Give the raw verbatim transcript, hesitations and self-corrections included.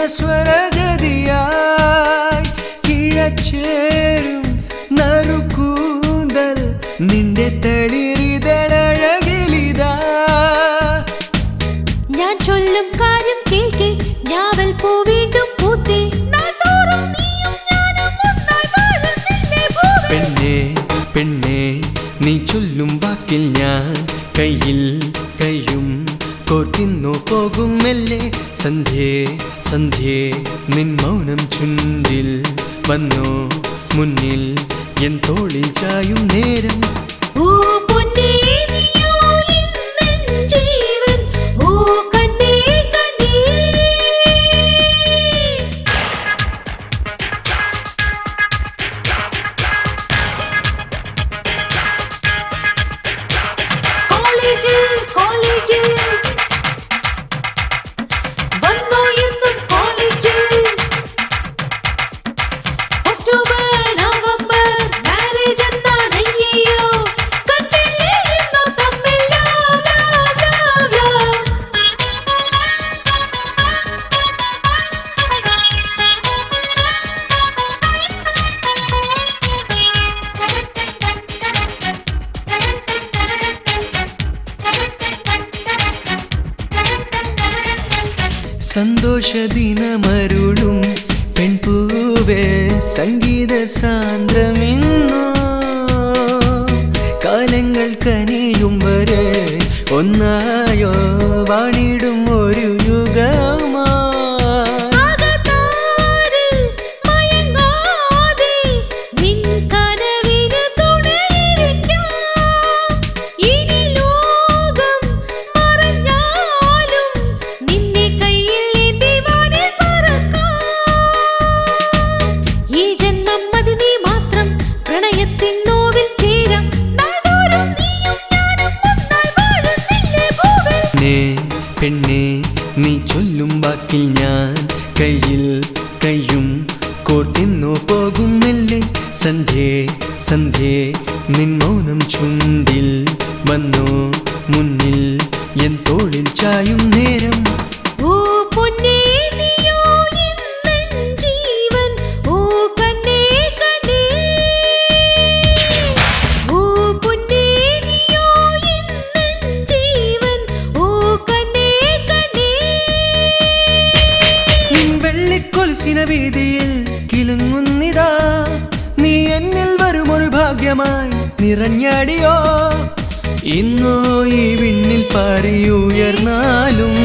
സ്വരഗതിയായി കിഴച്ചേരും നറുകൂന്തൽ നിന്റെ തളിരിതഴകിലിതാ ഞാൻ ചൊല്ലും കാര്യം കേൾക്കേ ഞാവൽ പൂ വീണ്ടും പൂത്തേ പെണ്ണേ പെണ്ണേ നീ ചൊല്ലും വാക്കിൽ ഞാൻ കയ്യിൽ കയ്യും കോർത്തിന്നു പോകും മെല്ലെ സന്ധ്യേ സന്ധ്യേ നിൻ മൗനം ചുണ്ടിൽ വന്നോ മുന്നിൽ എൻ തോളിൽ ചായും നേരം സന്തോഷ ദിനമരുളും പെൺപൂവേ സംഗീത സാന്ദ്രമിന്നോ കാലങ്ങൾ കനിയും വരെ ഒന്നായോ വാണിടും ഒരു യുഗമാ പെണ്ണേ നീ ചൊല്ലും വാക്കിൽ ഞാൻ കയ്യിൽ കയ്യും കോർത്തിന്നു പോകും മെല്ലെ സന്ധ്യേ സന്ധ്യേ നിൻ മൗനം ചുണ്ടിൽ വന്നോ മുന്നിൽ എൻ തോളിൽ ചായും നേരം വീതിയിൽ കിലുങ്ങുന്നിതാ നീ എന്നിൽ വരുമൊരു ഭാഗ്യമായി നിറഞ്ഞാടിയോ ഇന്നോ ഈ വിണ്ണിൽ പാറിയുയർന്നാലും